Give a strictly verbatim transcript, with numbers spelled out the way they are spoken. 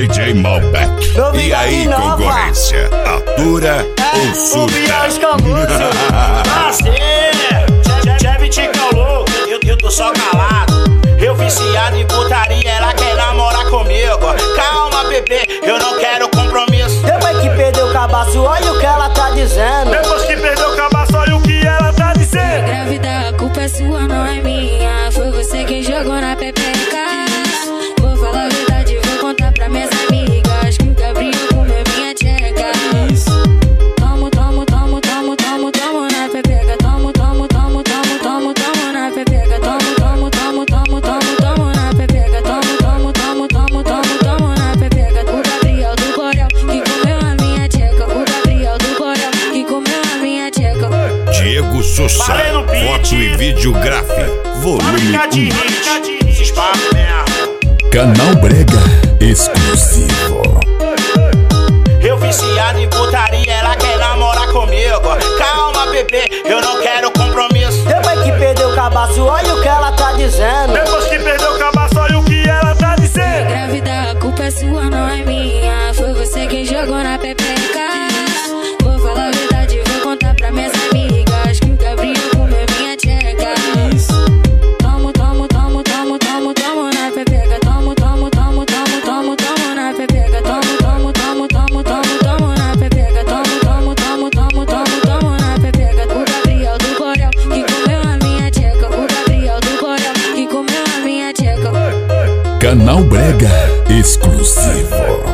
D J Malbec. E aí, concorrência? Atura ou surta? Chevy Ticão, eu, eu tô só calado. Eu viciado em putaria, ela quer namorar comigo. Calma, bebê, eu não quero compromisso. Depois que perdeu o cabaço, olha o que ela tá dizendo. Depois que perdeu o cabaço, olha o que ela tá dizendo. Grávida, a culpa é sua, não é minha. Foi você quem jogou na pepeca. Vou falar a verdade, vou contar pra minhas amigas que o Gabriel comeu minha tcheca. Tomo, tomo, tomo, tomo, tomo, tomo na pepeca. Tomo, tomo, tomo, tomo, tomo, tomo na pepeca. Tomo, tomo, tomo, tomo, tomo, tomo na pepeca. Tomo, tomo, tomo, tomo, tomo, tomo na pepeca. O Gabriel do Borel que comeu a minha tcheca. O Gabriel do Borel que comeu a minha tcheca. Diego Souza, foto e videografia, volume um. Canal Brega exclusivo. Eu viciado em putaria, ela quer namorar comigo. Calma, bebê, eu não quero compromisso. Depois que perdeu o cabaço, olha o que ela tá dizendo. Depois que perdeu o cabaço, olha o que ela tá dizendo. Grávida, a culpa é sua, não é minha. Foi você quem jogou na pepeca. Vou falar a verdade, vou contar pra minhas amigas que o Gabriel comeu minha tcheca. Tomo, tomo, tomo, tomo, tomo, tomo na pepeca. Tomo, tomo, tomo, tomo, tomo, tomo na pepeca. Tomo, tomo, tomo, tomo, tomo, tomo na pepeca. Tomo, tomo, tomo, tomo, tomo, tomo na pepeca. O Gabriel do Borel que comeu a minha tcheca. O Gabriel do Borel que comeu a minha tcheca. Canal Brega exclusivo.